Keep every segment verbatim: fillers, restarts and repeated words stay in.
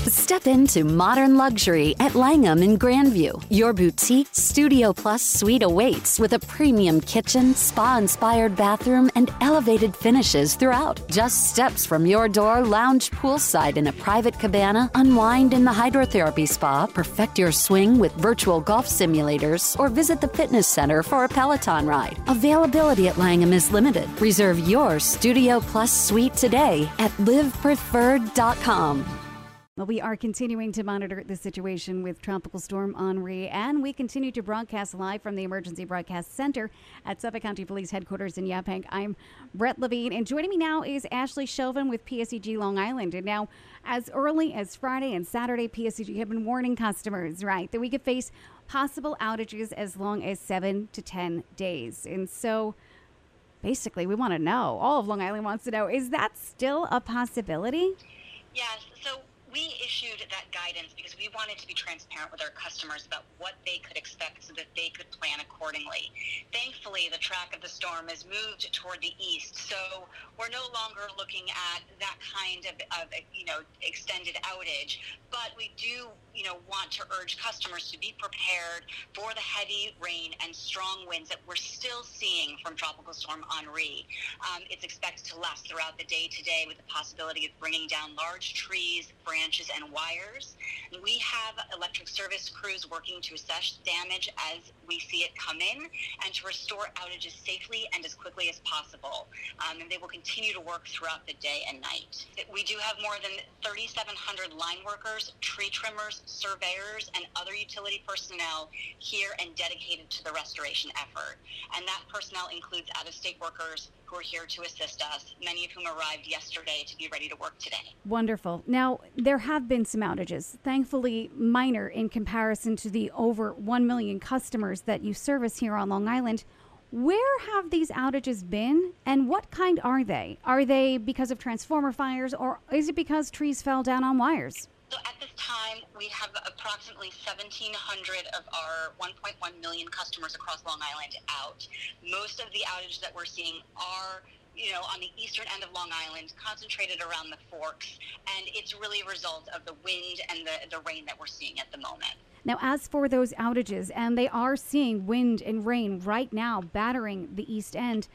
Step into modern luxury at Langham in Grandview. Your boutique Studio Plus suite awaits with a premium kitchen, spa-inspired bathroom, and elevated finishes throughout. Just steps from your door, lounge poolside in a private cabana, unwind in the hydrotherapy spa, perfect your swing with virtual golf simulators, or visit the fitness center for a Peloton ride. Availability at Langham is limited. Reserve your Studio Plus suite today at live preferred dot com. Well, we are continuing to monitor the situation with Tropical Storm Henri, and we continue to broadcast live from the Emergency Broadcast Center at Suffolk County Police Headquarters in Yaphank. I'm Brett Levine, and joining me now is Ashley Shelvin with P S E G Long Island. And now, as early as Friday and Saturday, P S E G have been warning customers, right, that we could face possible outages as long as seven to ten days. And so, basically, we want to know, all of Long Island wants to know, is that still a possibility? Yes, so we issued that guidance because we wanted to be transparent with our customers about what they could expect so that they could plan accordingly. Thankfully, the track of the storm has moved toward the east, so we're no longer looking at that kind of, of you know, extended outage. But we do, you know, want to urge customers to be prepared for the heavy rain and strong winds that we're still seeing from Tropical Storm Henri. Um, it's expected to last throughout the day today with the possibility of bringing down large trees, branches, and wires. We have electric service crews working to assess damage as we see it come in and to restore outages safely and as quickly as possible. Um, and they will continue to work throughout the day and night. We do have more than thirty-seven hundred line workers, tree trimmers, surveyors, and other utility personnel here and dedicated to the restoration effort. And that personnel includes out-of-state workers who are here to assist us, many of whom arrived yesterday to be ready to work today. Wonderful. Now, there have been some outages, thankfully minor in comparison to the over one million customers that you service here on Long Island. Where have these outages been, and what kind are they? Are they because of transformer fires, or is it because trees fell down on wires? So at this time, we have approximately seventeen hundred of our one point one million customers across Long Island out. Most of the outages that we're seeing are, you know, on the eastern end of Long Island, concentrated around the Forks, and it's really a result of the wind and the, the rain that we're seeing at the moment. Now, as for those outages, and they are seeing wind and rain right now battering the east end,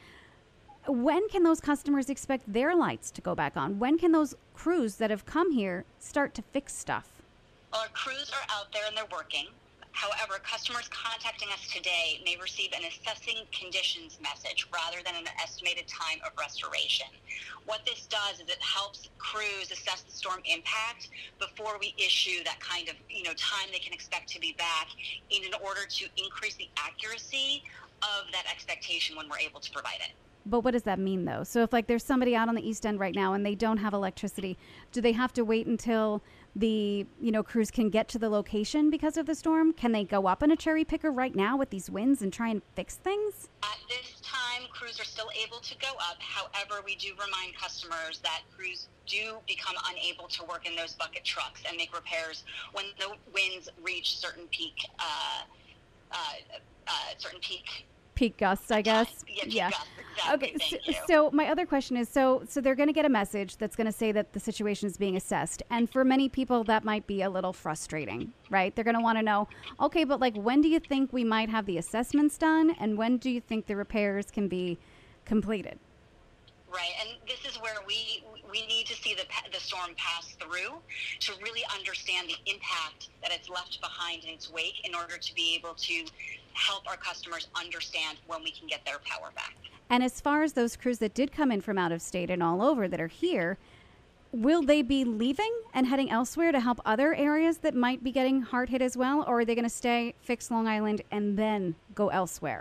when can those customers expect their lights to go back on? When can those crews that have come here start to fix stuff? Well, our crews are out there and they're working. However, customers contacting us today may receive an assessing conditions message rather than an estimated time of restoration. What this does is it helps crews assess the storm impact before we issue that kind of, you know, time they can expect to be back, in order to increase the accuracy of that expectation when we're able to provide it. But what does that mean, though? So if, like, there's somebody out on the East End right now and they don't have electricity, do they have to wait until the, you know, crews can get to the location because of the storm? Can they go up in a cherry picker right now with these winds and try and fix things? At this time, crews are still able to go up. However, we do remind customers that crews do become unable to work in those bucket trucks and make repairs when the winds reach certain peak, uh, uh, uh, certain peak peak gusts, I guess. Yeah, peak yeah. gusts, exactly. Okay, Thank so, you. so my other question is, so so they're going to get a message that's going to say that the situation is being assessed. And for many people, that might be a little frustrating, right? They're going to want to know, okay, but like, when do you think we might have the assessments done? And when do you think the repairs can be completed? Right, and this is where we we need to see the the storm pass through to really understand the impact that it's left behind in its wake, in order to be able to help our customers understand when we can get their power back. And as far as those crews that did come in from out of state and all over that are here, will they be leaving and heading elsewhere to help other areas that might be getting hard hit as well? Or are they going to stay, fix Long Island, and then go elsewhere?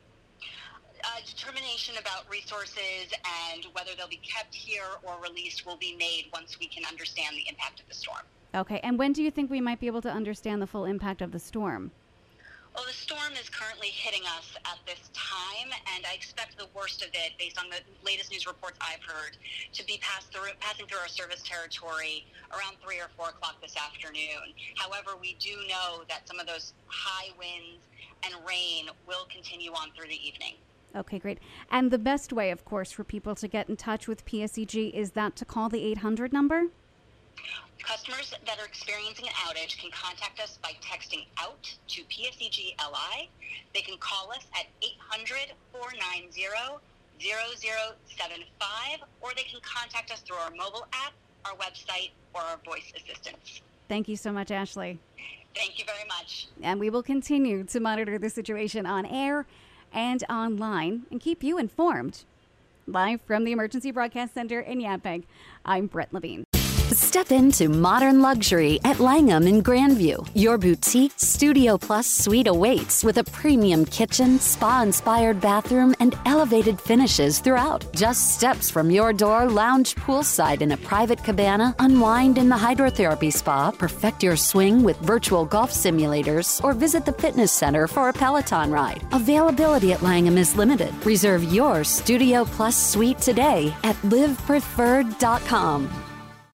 Uh, determination about resources and whether they'll be kept here or released will be made once we can understand the impact of the storm. Okay, and when do you think we might be able to understand the full impact of the storm? Well, the storm is currently hitting us at this time, and I expect the worst of it, based on the latest news reports I've heard, to be passed through, passing through our service territory around three or four o'clock this afternoon. However, we do know that some of those high winds and rain will continue on through the evening. Okay, great. And the best way, of course, for people to get in touch with P S E G is that to call the eight hundred number? Customers that are experiencing an outage can contact us by texting OUT to P S E G L I. They can call us at eight hundred, four nine zero, zero zero seven five, or they can contact us through our mobile app, our website, or our voice assistants. Thank you so much, Ashley. Thank you very much. And we will continue to monitor the situation on air and online and keep you informed. Live from the Emergency Broadcast Center in Yaphank, I'm Brett Levine. Step into modern luxury at Langham in Grandview. Your boutique Studio Plus suite awaits with a premium kitchen, spa-inspired bathroom, and elevated finishes throughout. Just steps from your door, lounge poolside in a private cabana, unwind in the hydrotherapy spa, perfect your swing with virtual golf simulators, or visit the fitness center for a Peloton ride. Availability at Langham is limited. Reserve your Studio Plus suite today at live preferred dot com.